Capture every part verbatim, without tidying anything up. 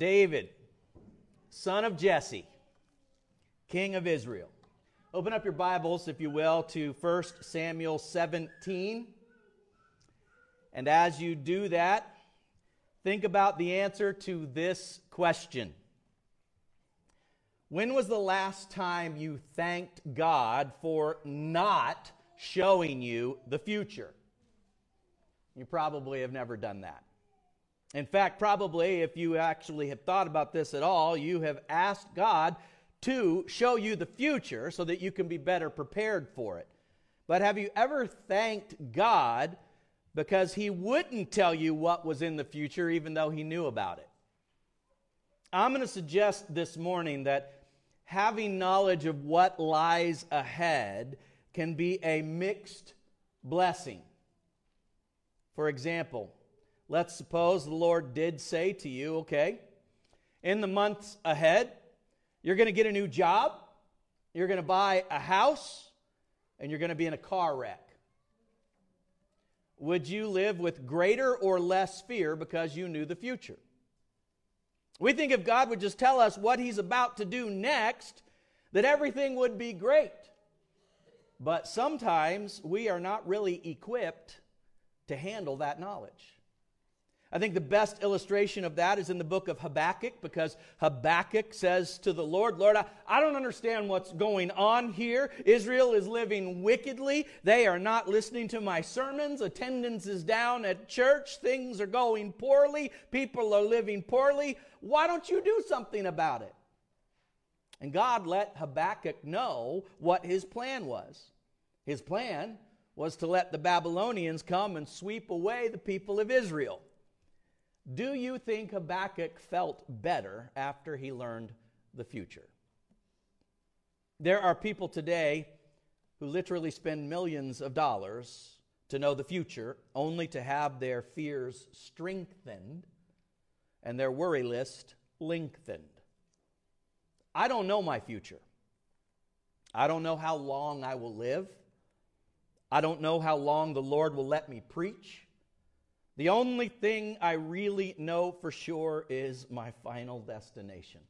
David, son of Jesse, king of Israel. Open up your Bibles, if you will, to First Samuel seventeen. And as you do that, think about the answer to this question. When was the last time you thanked God for not showing you the future? You probably have never done that. In fact, probably if you actually have thought about this at all, you have asked God to show you the future so that you can be better prepared for it. But have you ever thanked God because He wouldn't tell you what was in the future even though He knew about it? I'm going to suggest this morning that having knowledge of what lies ahead can be a mixed blessing. For example, let's suppose the Lord did say to you, okay, in the months ahead, you're going to get a new job, you're going to buy a house, and you're going to be in a car wreck. Would you live with greater or less fear because you knew the future? We think if God would just tell us what He's about to do next, that everything would be great. But sometimes we are not really equipped to handle that knowledge. I think the best illustration of that is in the book of Habakkuk, because Habakkuk says to the Lord, Lord, I, I don't understand what's going on here. Israel is living wickedly. They are not listening to my sermons. Attendance is down at church. Things are going poorly. People are living poorly. Why don't you do something about it? And God let Habakkuk know what his plan was. His plan was to let the Babylonians come and sweep away the people of Israel. Do you think Habakkuk felt better after he learned the future? There are people today who literally spend millions of dollars to know the future, only to have their fears strengthened and their worry list lengthened. I don't know my future. I don't know how long I will live. I don't know how long the Lord will let me preach. The only thing I really know for sure is my final destination.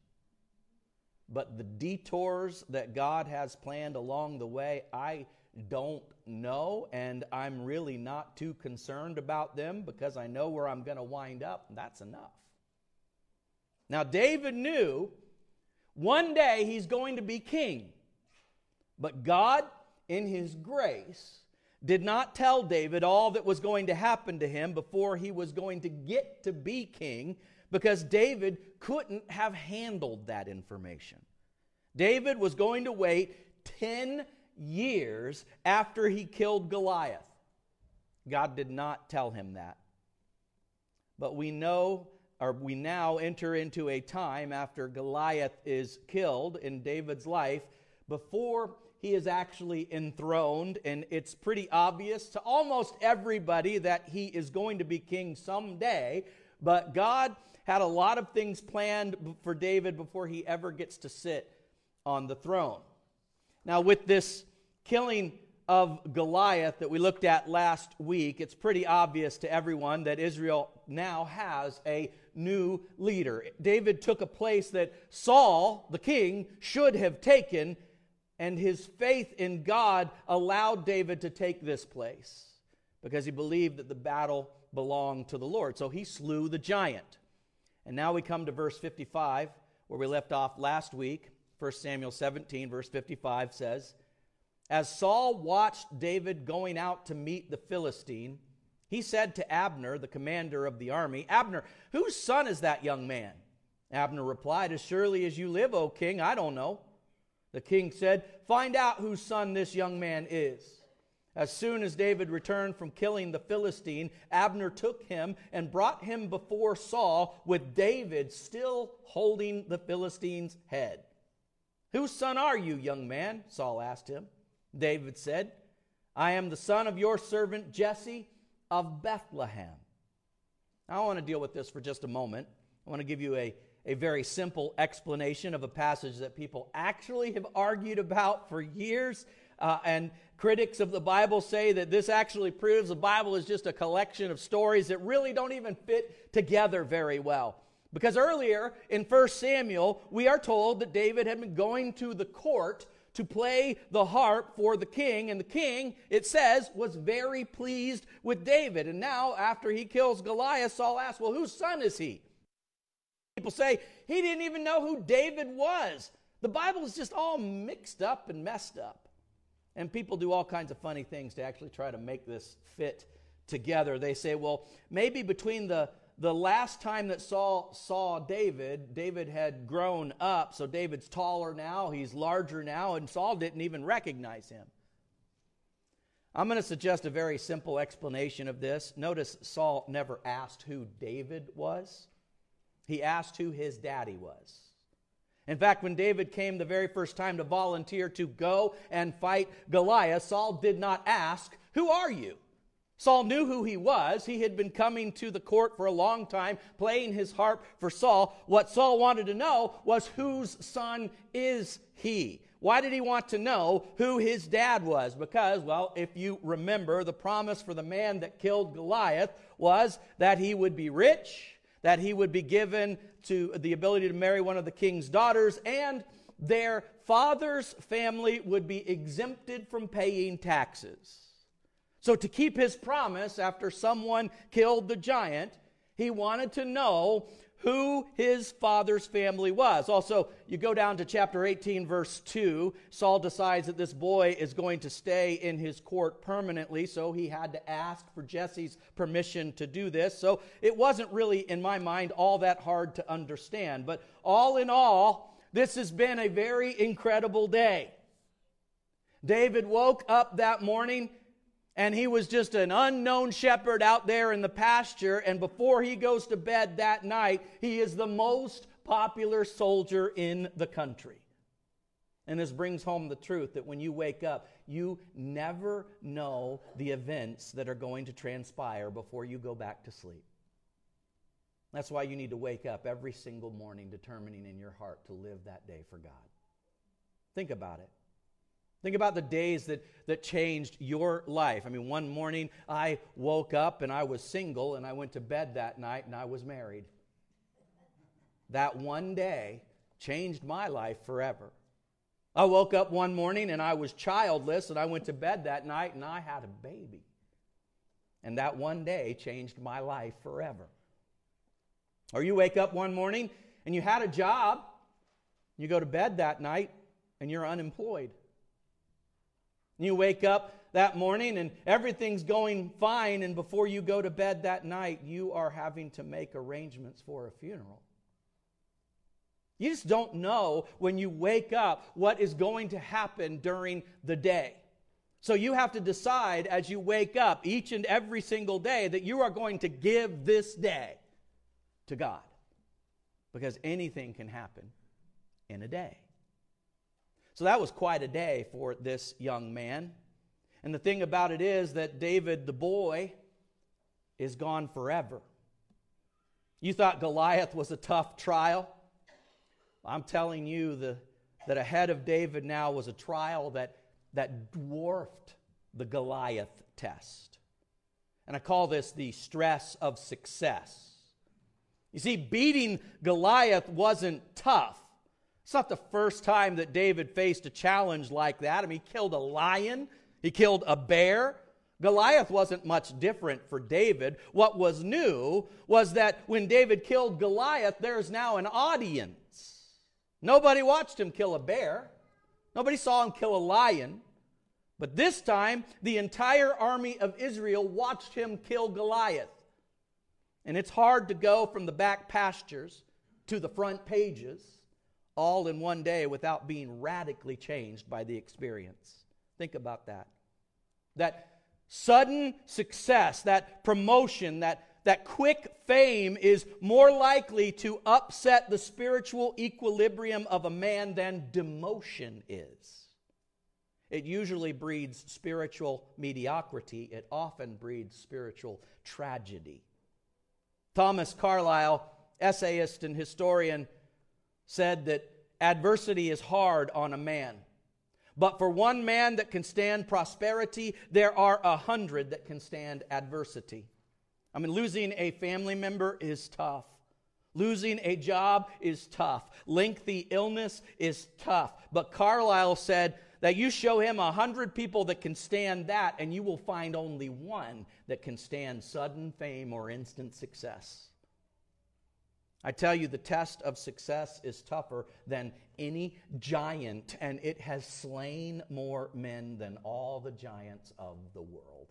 But the detours that God has planned along the way, I don't know, and I'm really not too concerned about them because I know where I'm going to wind up, and that's enough. Now, David knew one day he's going to be king, but God, in His grace, did not tell David all that was going to happen to him before he was going to get to be king, because David couldn't have handled that information. David was going to wait ten years after he killed Goliath. God did not tell him that. But we know, or we now enter into a time after Goliath is killed in David's life, before he is actually enthroned, and it's pretty obvious to almost everybody that he is going to be king someday, but God had a lot of things planned for David before he ever gets to sit on the throne. Now, with this killing of Goliath that we looked at last week, it's pretty obvious to everyone that Israel now has a new leader. David took a place that Saul, the king, should have taken, and his faith in God allowed David to take this place because he believed that the battle belonged to the Lord. So he slew the giant. And now we come to verse fifty-five, where we left off last week. First Samuel seventeen, verse fifty-five says, As Saul watched David going out to meet the Philistine, he said to Abner, the commander of the army, Abner, whose son is that young man? Abner replied, As surely as you live, O king, I don't know. The king said, Find out whose son this young man is. As soon as David returned from killing the Philistine, Abner took him and brought him before Saul, with David still holding the Philistine's head. Whose son are you, young man? Saul asked him. David said, I am the son of your servant Jesse of Bethlehem. Now, I want to deal with this for just a moment. I want to give you a A very simple explanation of a passage that people actually have argued about for years. Uh, and critics of the Bible say that this actually proves the Bible is just a collection of stories that really don't even fit together very well. Because earlier in First Samuel, we are told that David had been going to the court to play the harp for the king, and the king, it says, was very pleased with David. And now, after he kills Goliath, Saul asks, well, whose son is he? People say, he didn't even know who David was. The Bible is just all mixed up and messed up. And people do all kinds of funny things to actually try to make this fit together. They say, well, maybe between the The last time that Saul saw David, David had grown up, so David's taller now, he's larger now, and Saul didn't even recognize him. I'm going to suggest a very simple explanation of this. Notice Saul never asked who David was. He asked who his daddy was. In fact, when David came the very first time to volunteer to go and fight Goliath, Saul did not ask, who are you? Saul knew who he was. He had been coming to the court for a long time, playing his harp for Saul. What Saul wanted to know was, whose son is he? Why did he want to know who his dad was? Because, well, if you remember, the promise for the man that killed Goliath was that he would be rich, that he would be given to the ability to marry one of the king's daughters, and their father's family would be exempted from paying taxes. So to keep his promise after someone killed the giant, he wanted to know who his father's family was. Also, you go down to chapter eighteen, verse two. Saul decides that this boy is going to stay in his court permanently, so he had to ask for Jesse's permission to do this. So it wasn't really, in my mind, all that hard to understand. But all in all, this has been a very incredible day. David woke up that morning, and he was just an unknown shepherd out there in the pasture. And before he goes to bed that night, he is the most popular soldier in the country. And this brings home the truth that when you wake up, you never know the events that are going to transpire before you go back to sleep. That's why you need to wake up every single morning determining in your heart to live that day for God. Think about it. Think about the days that, that changed your life. I mean, one morning I woke up and I was single, and I went to bed that night and I was married. That one day changed my life forever. I woke up one morning and I was childless, and I went to bed that night and I had a baby. And that one day changed my life forever. Or you wake up one morning and you had a job, you go to bed that night and you're unemployed. You wake up that morning and everything's going fine, and before you go to bed that night, you are having to make arrangements for a funeral. You just don't know when you wake up what is going to happen during the day. So you have to decide as you wake up each and every single day that you are going to give this day to God, because anything can happen in a day. So that was quite a day for this young man. And the thing about it is that David, the boy, is gone forever. You thought Goliath was a tough trial? I'm telling you the, that ahead of David now was a trial that, that dwarfed the Goliath test. And I call this the stress of success. You see, beating Goliath wasn't tough. It's not the first time that David faced a challenge like that. I mean, he killed a lion. He killed a bear. Goliath wasn't much different for David. What was new was that when David killed Goliath, there's now an audience. Nobody watched him kill a bear. Nobody saw him kill a lion. But this time, the entire army of Israel watched him kill Goliath. And it's hard to go from the back pastures to the front pages all in one day without being radically changed by the experience. Think about that. That sudden success, that promotion, that, that quick fame is more likely to upset the spiritual equilibrium of a man than demotion is. It usually breeds spiritual mediocrity. It often breeds spiritual tragedy. Thomas Carlyle, essayist and historian, said that adversity is hard on a man. But for one man that can stand prosperity, there are a hundred that can stand adversity. I mean, losing a family member is tough. Losing a job is tough. Lengthy illness is tough. But Carlyle said that you show him a hundred people that can stand that, and you will find only one that can stand sudden fame or instant success. I tell you, the test of success is tougher than any giant, and it has slain more men than all the giants of the world.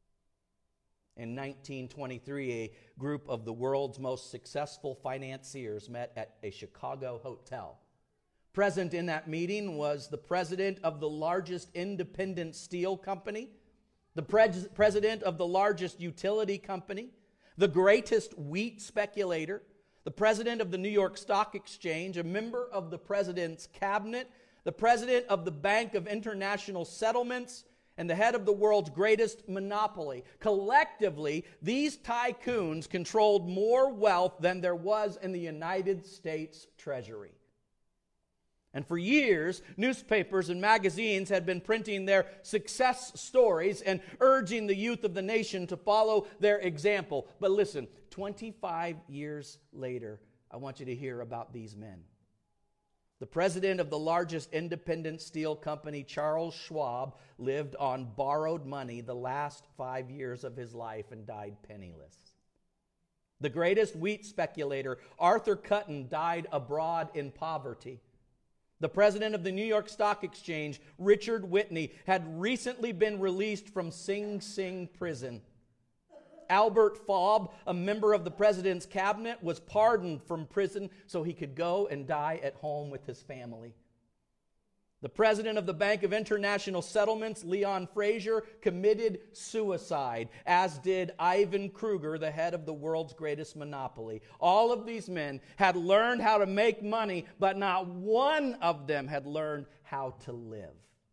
In nineteen twenty-three, a group of the world's most successful financiers met at a Chicago hotel. Present in that meeting was the president of the largest independent steel company, the pres- president of the largest utility company, the greatest wheat speculator, the president of the New York Stock Exchange, a member of the president's cabinet, the president of the Bank of International Settlements, and the head of the world's greatest monopoly. Collectively, these tycoons controlled more wealth than there was in the United States Treasury. And for years, newspapers and magazines had been printing their success stories and urging the youth of the nation to follow their example. But listen, twenty-five years later, I want you to hear about these men. The president of the largest independent steel company, Charles Schwab, lived on borrowed money the last five years of his life and died penniless. The greatest wheat speculator, Arthur Cutten, died abroad in poverty. The president of the New York Stock Exchange, Richard Whitney, had recently been released from Sing Sing prison. Albert Faub, a member of the president's cabinet, was pardoned from prison so he could go and die at home with his family. The president of the Bank of International Settlements, Leon Fraser, committed suicide, as did Ivan Kruger, the head of the world's greatest monopoly. All of these men had learned how to make money, but not one of them had learned how to live.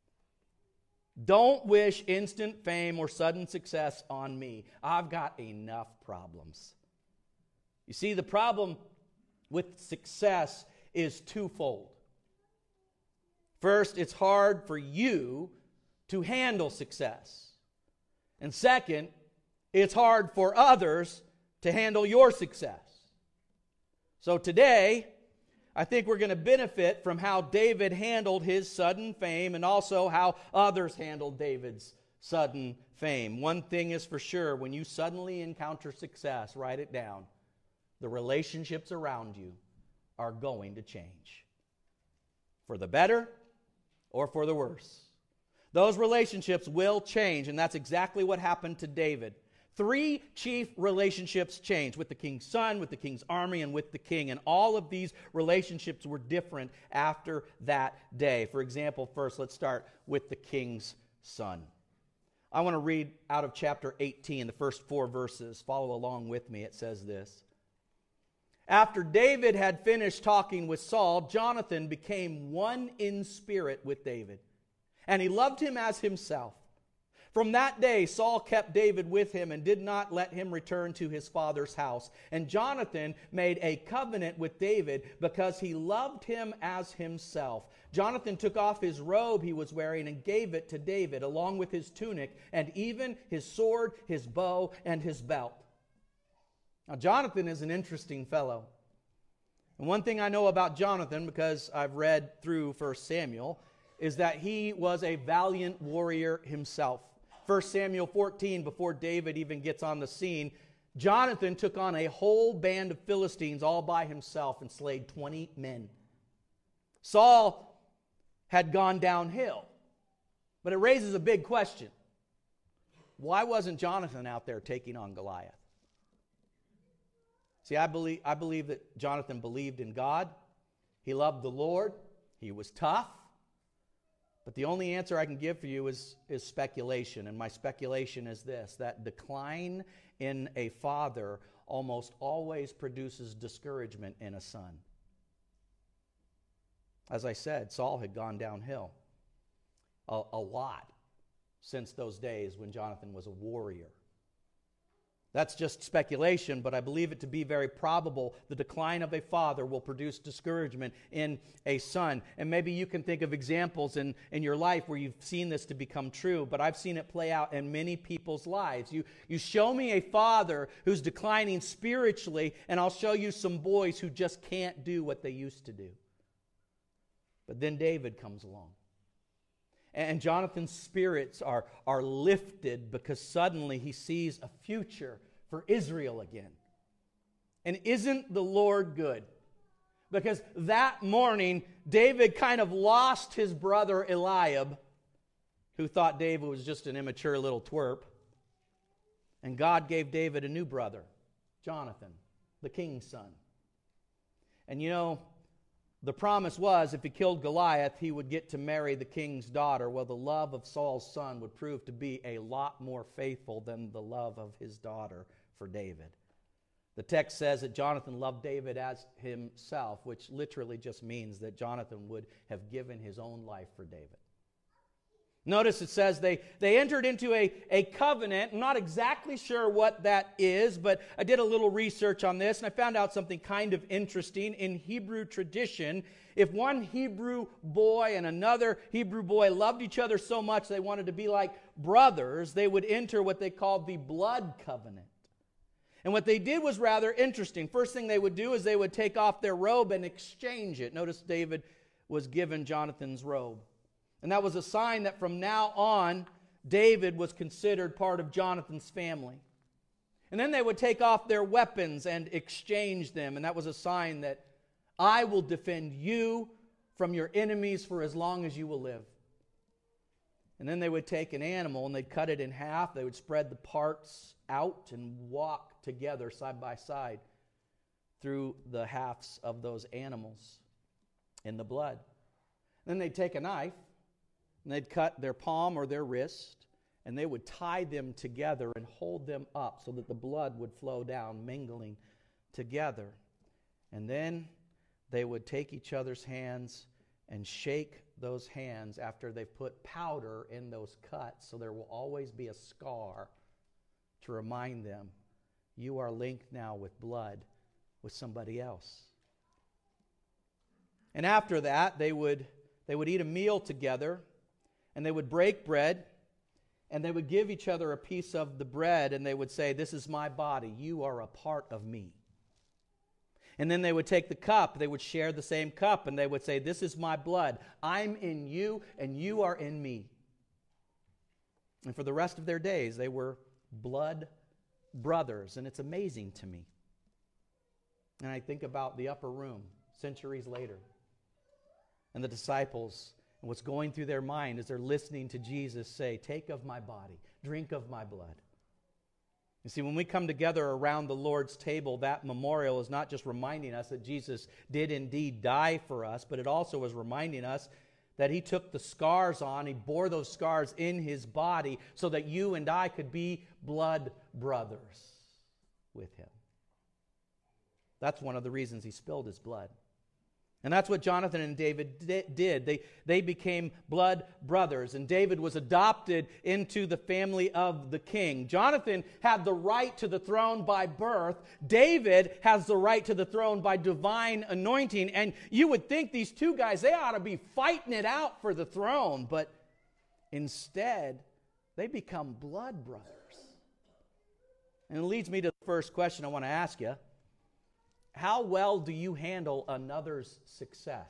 Don't wish instant fame or sudden success on me. I've got enough problems. You see, the problem with success is twofold. First, it's hard for you to handle success. And second, it's hard for others to handle your success. So today, I think we're going to benefit from how David handled his sudden fame and also how others handled David's sudden fame. One thing is for sure, when you suddenly encounter success, write it down. The relationships around you are going to change. For the better or for the worse. Those relationships will change, and that's exactly what happened to David. Three chief relationships changed with the king's son, with the king's army, and with the king. And all of these relationships were different after that day. For example, first, let's start with the king's son. I want to read out of chapter eighteen, the first four verses. Follow along with me. It says this. After David had finished talking with Saul, Jonathan became one in spirit with David, and he loved him as himself. From that day, Saul kept David with him and did not let him return to his father's house. And Jonathan made a covenant with David because he loved him as himself. Jonathan took off his robe he was wearing and gave it to David, along with his tunic and even his sword, his bow, and his belt. Now, Jonathan is an interesting fellow. And one thing I know about Jonathan, because I've read through First Samuel, is that he was a valiant warrior himself. First Samuel fourteen, before David even gets on the scene, Jonathan took on a whole band of Philistines all by himself and slayed twenty men. Saul had gone downhill, but it raises a big question. Why wasn't Jonathan out there taking on Goliath? See, I believe, I believe that Jonathan believed in God. He loved the Lord. He was tough. But the only answer I can give for you is, is speculation. And my speculation is this, that decline in a father almost always produces discouragement in a son. As I said, Saul had gone downhill a, a lot since those days when Jonathan was a warrior. That's just speculation, but I believe it to be very probable. The decline of a father will produce discouragement in a son. And maybe you can think of examples in, in your life where you've seen this to become true, but I've seen it play out in many people's lives. You, you show me a father who's declining spiritually, and I'll show you some boys who just can't do what they used to do. But then David comes along. And Jonathan's spirits are, are lifted because suddenly he sees a future for Israel again. And isn't the Lord good? Because that morning, David kind of lost his brother Eliab, who thought David was just an immature little twerp. And God gave David a new brother, Jonathan, the king's son. And you know, the promise was if he killed Goliath, he would get to marry the king's daughter. Well, the love of Saul's son would prove to be a lot more faithful than the love of his daughter for David. The text says that Jonathan loved David as himself, which literally just means that Jonathan would have given his own life for David. Notice it says they, they entered into a, a covenant. I'm not exactly sure what that is, but I did a little research on this, and I found out something kind of interesting. In Hebrew tradition, if one Hebrew boy and another Hebrew boy loved each other so much they wanted to be like brothers, they would enter what they called the blood covenant. And what they did was rather interesting. First thing they would do is they would take off their robe and exchange it. Notice David was given Jonathan's robe. And that was a sign that from now on, David was considered part of Jonathan's family. And then they would take off their weapons and exchange them. And that was a sign that I will defend you from your enemies for as long as you will live. And then they would take an animal and they'd cut it in half. They would spread the parts out and walk together side by side through the halves of those animals in the blood. Then they'd take a knife and they'd cut their palm or their wrist, and they would tie them together and hold them up so that the blood would flow down, mingling together. And then they would take each other's hands and shake those hands after they've put powder in those cuts, so there will always be a scar to remind them, you are linked now with blood with somebody else. And after that, they would, they would eat a meal together, and they would break bread, and they would give each other a piece of the bread, and they would say, this is my body. You are a part of me. And then they would take the cup. They would share the same cup, and they would say, this is my blood. I'm in you, and you are in me. And for the rest of their days, they were blood brothers, and it's amazing to me. And I think about the upper room centuries later, and the disciples, and what's going through their mind as they're listening to Jesus say, take of my body, drink of my blood. You see, when we come together around the Lord's table, that memorial is not just reminding us that Jesus did indeed die for us, but it also is reminding us that he took the scars on, he bore those scars in his body so that you and I could be blood brothers with him. That's one of the reasons he spilled his blood. And that's what Jonathan and David did. They, they became blood brothers, and David was adopted into the family of the king. Jonathan had the right to the throne by birth. David has the right to the throne by divine anointing. And you would think these two guys, they ought to be fighting it out for the throne, but instead, they become blood brothers. And it leads me to the first question I want to ask you. How well do you handle another's success?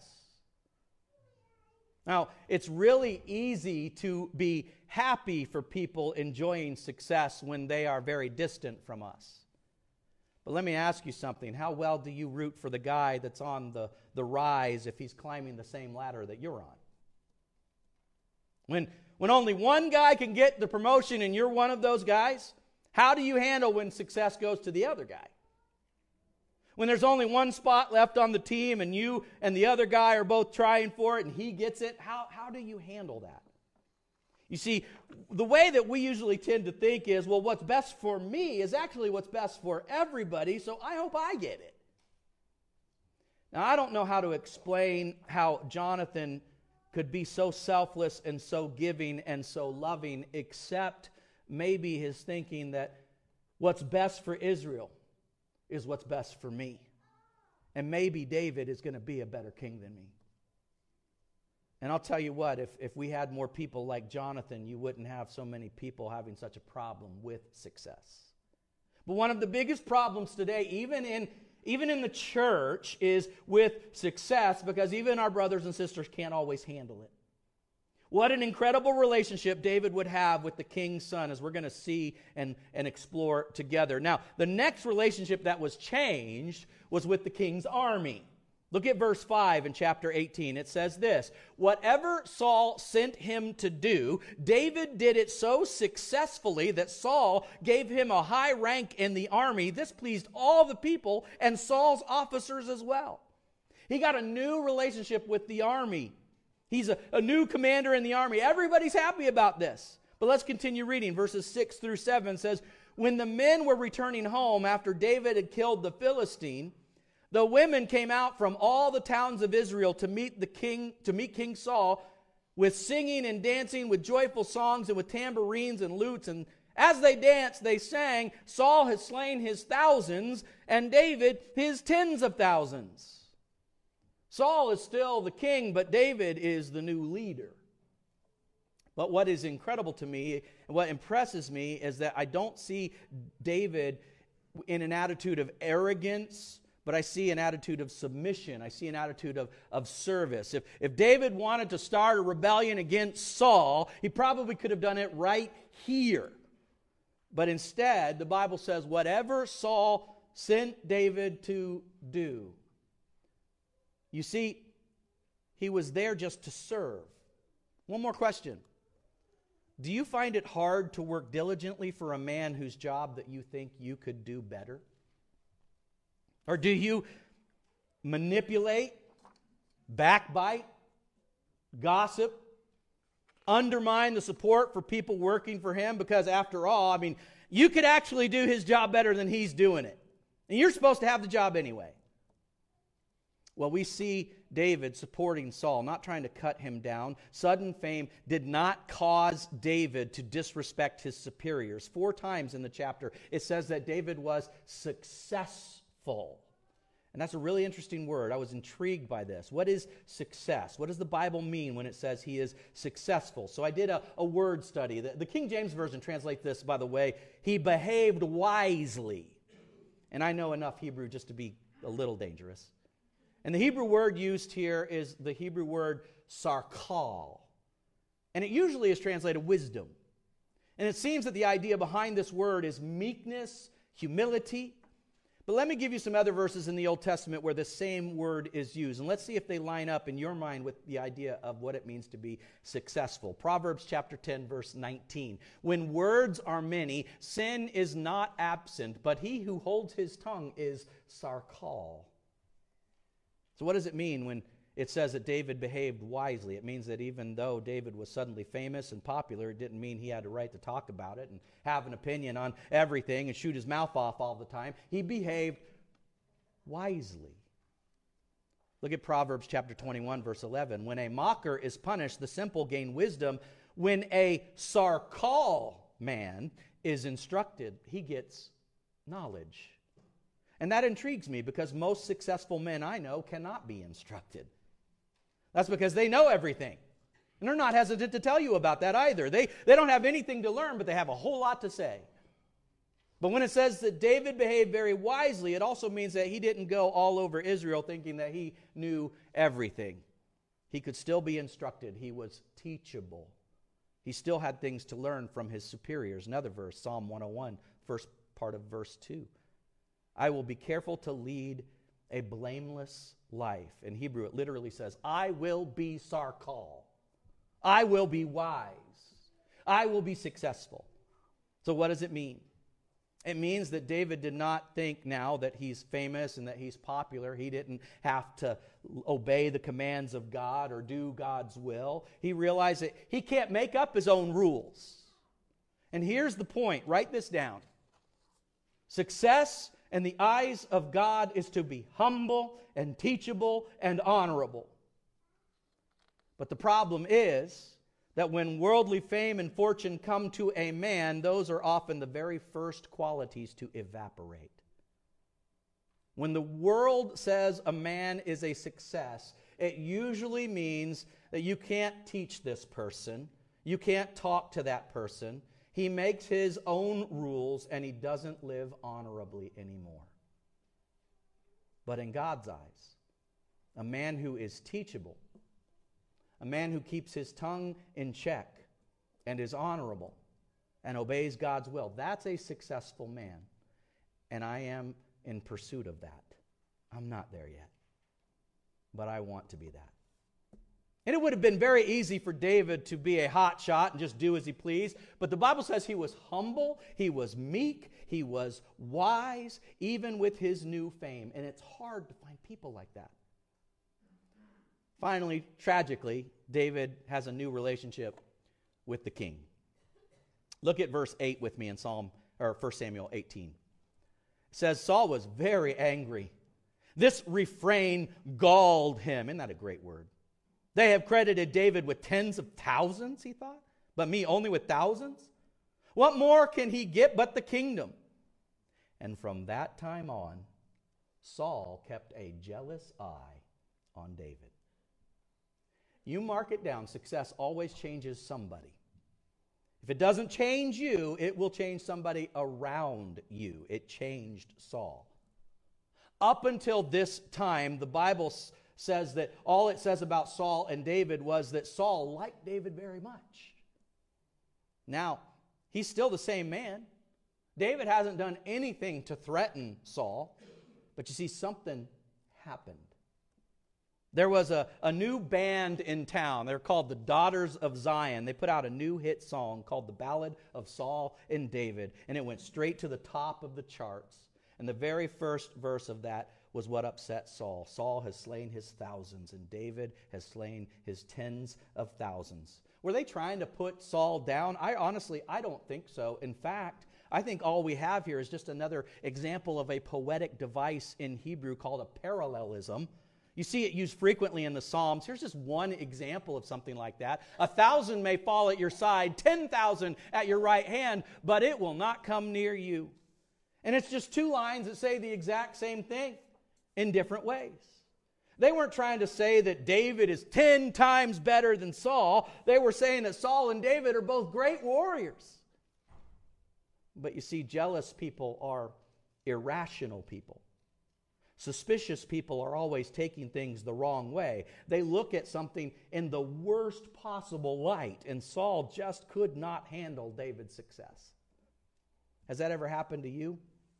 Now, it's really easy to be happy for people enjoying success when they are very distant from us. But let me ask you something. How well do you root for the guy that's on the, the rise if he's climbing the same ladder that you're on? When, when only one guy can get the promotion and you're one of those guys, how do you handle when success goes to the other guy? When there's only one spot left on the team and you and the other guy are both trying for it and he gets it, how, how do you handle that? You see, the way that we usually tend to think is, well, what's best for me is actually what's best for everybody, so I hope I get it. Now, I don't know how to explain how Jonathan could be so selfless and so giving and so loving, except maybe his thinking that what's best for Israel is what's best for me. And maybe David is going to be a better king than me. And I'll tell you what, if, if we had more people like Jonathan, you wouldn't have so many people having such a problem with success. But one of the biggest problems today, even in, even in the church, is with success, because even our brothers and sisters can't always handle it. What an incredible relationship David would have with the king's son, as we're going to see and, and explore together. Now, the next relationship that was changed was with the king's army. Look at verse five in chapter eighteen. It says this: whatever Saul sent him to do, David did it so successfully that Saul gave him a high rank in the army. This pleased all the people and Saul's officers as well. He got a new relationship with the army. He's a, a new commander in the army. Everybody's happy about this. But let's continue reading. Verses six through seven says, when the men were returning home after David had killed the Philistine, the women came out from all the towns of Israel to meet the king, to meet King Saul, with singing and dancing, with joyful songs and with tambourines and lutes. And as they danced, they sang, Saul has slain his thousands, and David his tens of thousands. Saul is still the king, but David is the new leader. But what is incredible to me, and what impresses me, is that I don't see David in an attitude of arrogance, but I see an attitude of submission. I see an attitude of, of service. If, if David wanted to start a rebellion against Saul, he probably could have done it right here. But instead, the Bible says, whatever Saul sent David to do. You see, he was there just to serve. One more question. Do you find it hard to work diligently for a man whose job that you think you could do better? Or do you manipulate, backbite, gossip, undermine the support for people working for him? Because after all, I mean, you could actually do his job better than he's doing it. And you're supposed to have the job anyway. Well, we see David supporting Saul, not trying to cut him down. Sudden fame did not cause David to disrespect his superiors. Four times in the chapter, it says that David was successful. Full. And that's a really interesting word. I was intrigued by this. What is success? What does the Bible mean when it says he is successful? So I did a, a word study. The, the King James Version translates this, by the way, he behaved wisely. And I know enough Hebrew just to be a little dangerous. And the Hebrew word used here is the Hebrew word sarkal. And it usually is translated wisdom. And it seems that the idea behind this word is meekness, humility. But let me give you some other verses in the Old Testament where the same word is used. And let's see if they line up in your mind with the idea of what it means to be successful. Proverbs chapter ten, verse nineteen. When words are many, sin is not absent, but he who holds his tongue is sarkal. So what does it mean when it says that David behaved wisely? It means that even though David was suddenly famous and popular, it didn't mean he had a right to talk about it and have an opinion on everything and shoot his mouth off all the time. He behaved wisely. Look at Proverbs chapter twenty-one, verse eleven. When a mocker is punished, the simple gain wisdom. When a sarkal man is instructed, he gets knowledge. And that intrigues me because most successful men I know cannot be instructed. That's because they know everything. And they're not hesitant to tell you about that either. They, they don't have anything to learn, but they have a whole lot to say. But when it says that David behaved very wisely, it also means that he didn't go all over Israel thinking that he knew everything. He could still be instructed. He was teachable. He still had things to learn from his superiors. Another verse, Psalm one oh one, first part of verse two. I will be careful to lead a blameless life. In Hebrew, it literally says, I will be sarkal. I will be wise. I will be successful. So what does it mean? It means that David did not think now that he's famous and that he's popular. He didn't have to obey the commands of God or do God's will. He realized that he can't make up his own rules. And here's the point. Write this down. Success in the eyes of God is to be humble and teachable and honorable. But the problem is, that when worldly fame and fortune come to a man, those are often the very first qualities to evaporate. When the world says a man is a success, it usually means that you can't teach this person, you can't talk to that person. He makes his own rules and he doesn't live honorably anymore. But in God's eyes, a man who is teachable, a man who keeps his tongue in check and is honorable and obeys God's will, that's a successful man. And I am in pursuit of that. I'm not there yet, but I want to be that. And it would have been very easy for David to be a hot shot and just do as he pleased, but the Bible says he was humble, he was meek, he was wise, even with his new fame. And it's hard to find people like that. Finally, tragically, David has a new relationship with the king. Look at verse eight with me in Psalm or First Samuel eighteen. It says, Saul was very angry. This refrain galled him. Isn't that a great word? They have credited David with tens of thousands, he thought, but me only with thousands? What more can he get but the kingdom? And from that time on, Saul kept a jealous eye on David. You mark it down, success always changes somebody. If it doesn't change you, it will change somebody around you. It changed Saul. Up until this time, the Bible s- says that all it says about Saul and David was that Saul liked David very much. Now, he's still the same man. David hasn't done anything to threaten Saul, but you see, something happened. There was a, a new band in town. They're called the Daughters of Zion. They put out a new hit song called The Ballad of Saul and David, and it went straight to the top of the charts. And the very first verse of that was what upset Saul. Saul has slain his thousands, and David has slain his tens of thousands. Were they trying to put Saul down? I honestly, I don't think so. In fact, I think all we have here is just another example of a poetic device in Hebrew called a parallelism. You see it used frequently in the Psalms. Here's just one example of something like that. A thousand may fall at your side, ten thousand at your right hand, but it will not come near you. And it's just two lines that say the exact same thing in different ways. They weren't trying to say that David is ten times better than Saul. They were saying that Saul and David are both great warriors. But you see, jealous people are irrational people. Suspicious people are always taking things the wrong way. They look at something in the worst possible light, and Saul just could not handle David's success. Has that ever happened to you?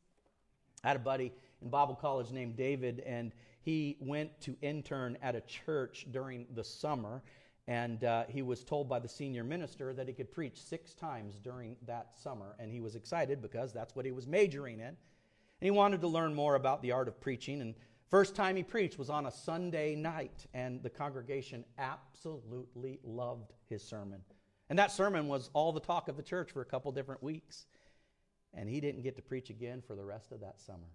I had a buddy in Bible college named David, and he went to intern at a church during the summer, and uh, he was told by the senior minister that he could preach six times during that summer, and he was excited because that's what he was majoring in. And he wanted to learn more about the art of preaching, and first time he preached was on a Sunday night, and the congregation absolutely loved his sermon. And that sermon was all the talk of the church for a couple different weeks. And he didn't get to preach again for the rest of that summer.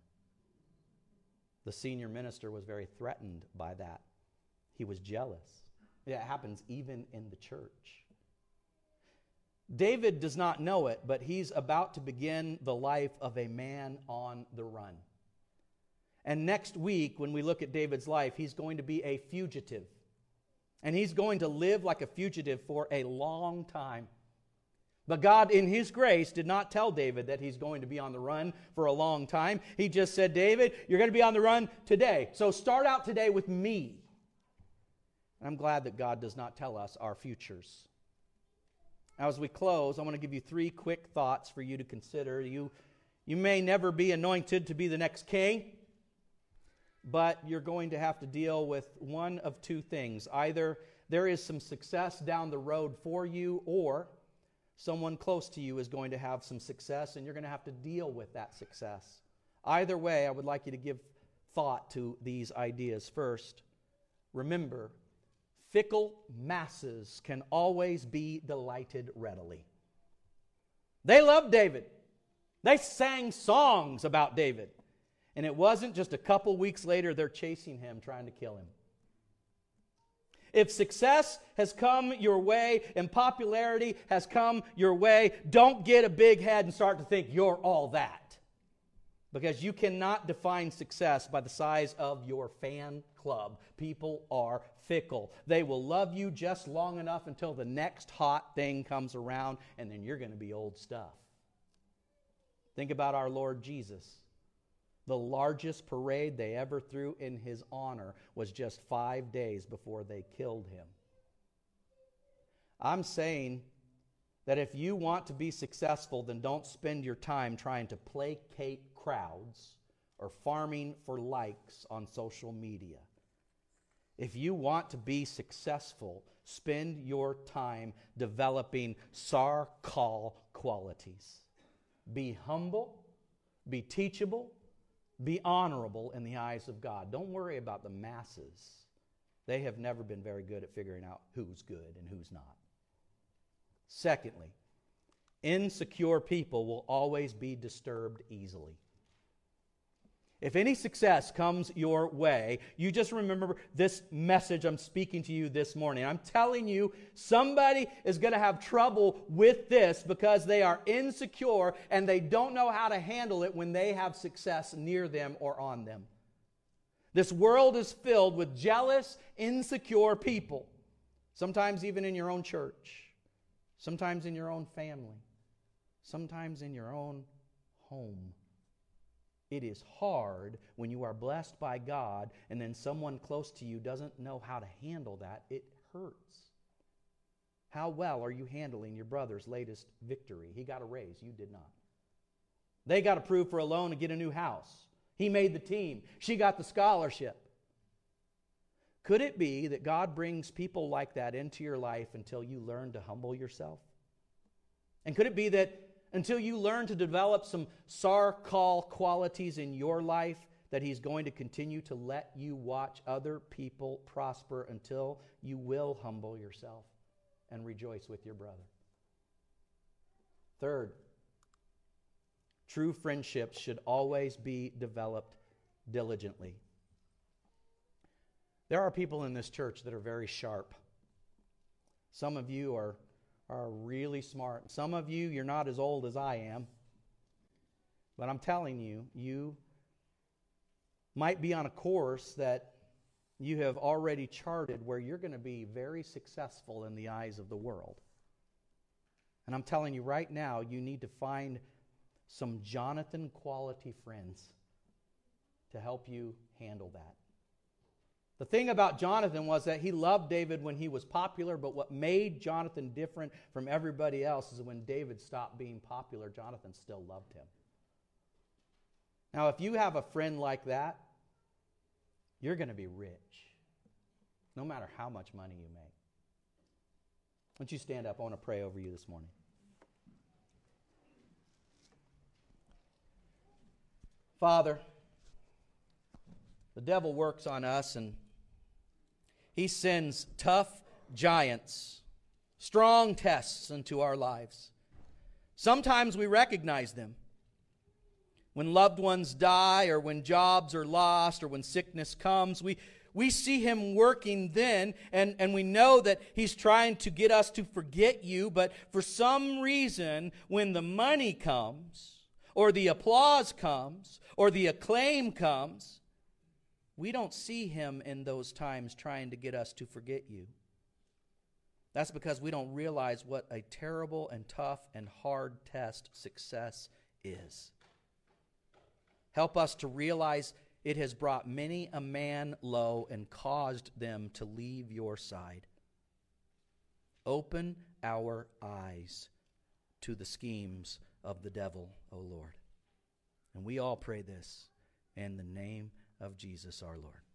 The senior minister was very threatened by that. He was jealous. It happens even in the church. David does not know it, but he's about to begin the life of a man on the run. And next week, when we look at David's life, he's going to be a fugitive. And he's going to live like a fugitive for a long time. But God, in His grace, did not tell David that he's going to be on the run for a long time. He just said, David, you're going to be on the run today. So start out today with me. And I'm glad that God does not tell us our futures. Now, as we close, I want to give you three quick thoughts for you to consider. You, you may never be anointed to be the next king, but you're going to have to deal with one of two things. Either there is some success down the road for you, or someone close to you is going to have some success, and you're going to have to deal with that success. Either way, I would like you to give thought to these ideas. First, remember, fickle masses can always be delighted readily. They loved David. They sang songs about David. And it wasn't just a couple weeks later they're chasing him, trying to kill him. If success has come your way and popularity has come your way, don't get a big head and start to think you're all that. Because you cannot define success by the size of your fan club. People are fickle. They will love you just long enough until the next hot thing comes around, and then you're going to be old stuff. Think about our Lord Jesus. The largest parade they ever threw in His honor was just five days before they killed Him. I'm saying that if you want to be successful, then don't spend your time trying to placate crowds or farming for likes on social media. If you want to be successful, spend your time developing sarkal qualities. Be humble, be teachable, be honorable in the eyes of God. Don't worry about the masses. They have never been very good at figuring out who's good and who's not. Secondly, insecure people will always be disturbed easily. If any success comes your way, you just remember this message I'm speaking to you this morning. I'm telling you, somebody is going to have trouble with this because they are insecure and they don't know how to handle it when they have success near them or on them. This world is filled with jealous, insecure people. Sometimes even in your own church. Sometimes in your own family. Sometimes in your own home. It is hard when you are blessed by God and then someone close to you doesn't know how to handle that. It hurts. How well are you handling your brother's latest victory? He got a raise. You did not. They got approved for a loan to get a new house. He made the team. She got the scholarship. Could it be that God brings people like that into your life until you learn to humble yourself? And could it be that until you learn to develop some sarkal qualities in your life, that He's going to continue to let you watch other people prosper until you will humble yourself and rejoice with your brother? Third, true friendships should always be developed diligently. There are people in this church that are very sharp. Some of you are are really smart. Some of you, you're not as old as I am. But I'm telling you, you might be on a course that you have already charted where you're going to be very successful in the eyes of the world. And I'm telling you right now, you need to find some Jonathan quality friends to help you handle that. The thing about Jonathan was that he loved David when he was popular, but what made Jonathan different from everybody else is that when David stopped being popular, Jonathan still loved him. Now, if you have a friend like that, you're going to be rich, no matter how much money you make. Why don't you stand up? I want to pray over you this morning. Father, the devil works on us, and he sends tough giants, strong tests into our lives. Sometimes we recognize them. When loved ones die, or when jobs are lost, or when sickness comes, we, we see him working then, and, and we know that he's trying to get us to forget you, but for some reason, when the money comes, or the applause comes, or the acclaim comes, we don't see him in those times trying to get us to forget you. That's because we don't realize what a terrible and tough and hard test success is. Help us to realize it has brought many a man low and caused them to leave your side. Open our eyes to the schemes of the devil, O Lord. And we all pray this in the name of Jesus our Lord.